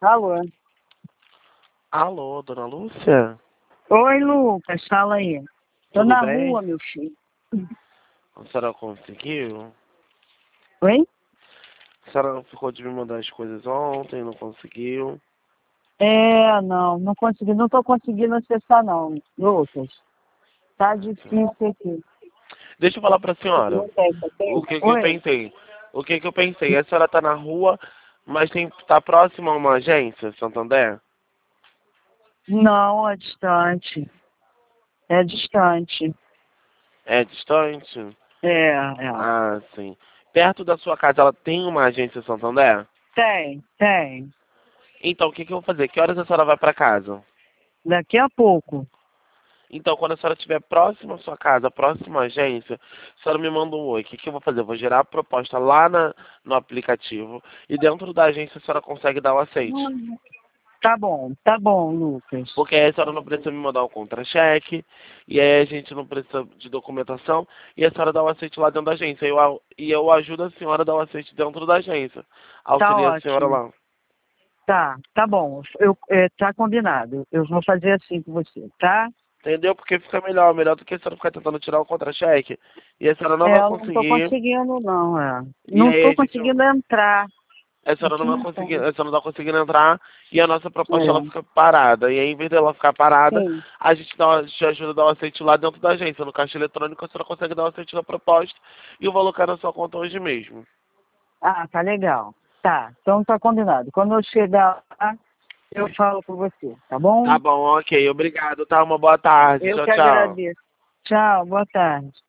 Alô? Alô, dona Lúcia? Oi, Lucas, fala aí. Tô Tudo na bem? rua, meu filho. A senhora conseguiu? Oi? A senhora ficou de me mandar as coisas ontem, não conseguiu? Não consegui, não tô conseguindo acessar não, Lucas. Tá difícil aqui. Deixa eu falar pra senhora. Não tem, tá O tem? que que eu Oi? pensei? O que que eu pensei? A senhora tá na rua, mas tá próxima a uma agência, Santander? Não, é distante. É distante. É distante? É. Ah, sim. Perto da sua casa, ela tem uma agência Santander? Tem. Então, o que que eu vou fazer? Que horas a senhora vai pra casa? Daqui a pouco. Então, quando a senhora estiver próxima à sua casa, próxima à agência, a senhora me manda um oi. O que que eu vou fazer? Eu vou gerar a proposta lá no aplicativo e dentro da agência a senhora consegue dar o aceite. Tá bom, Lucas. Porque aí a senhora não precisa me mandar o contra-cheque, e aí a gente não precisa de documentação, e a senhora dá o aceite lá dentro da agência. E eu ajudo a senhora a dar o aceite dentro da agência. Tá Auxilia a senhora ótimo. lá. Tá bom. Tá combinado. Eu vou fazer assim com você, tá? Entendeu? Porque fica melhor do que a senhora ficar tentando tirar o contra-cheque, e a senhora não vai Eu não tô conseguir, conseguindo, não. e Não aí tô a gente conseguindo entrar. a senhora não Aqui vai não conseguir, tem. a senhora não está conseguindo entrar e a nossa proposta ela É. fica parada. E aí, em vez dela ficar parada, Sim. a gente te ajuda a dar o aceite lá dentro da agência. No caixa eletrônico, a senhora consegue dar o aceite na proposta e o valor cai na sua conta hoje mesmo. Ah, tá legal. Tá, então tá combinado. Quando eu chegar lá, eu falo com você, tá bom? Tá bom, ok. Obrigado, tá? Uma boa tarde. Eu Tchau, que tchau. agradeço. Tchau, boa tarde.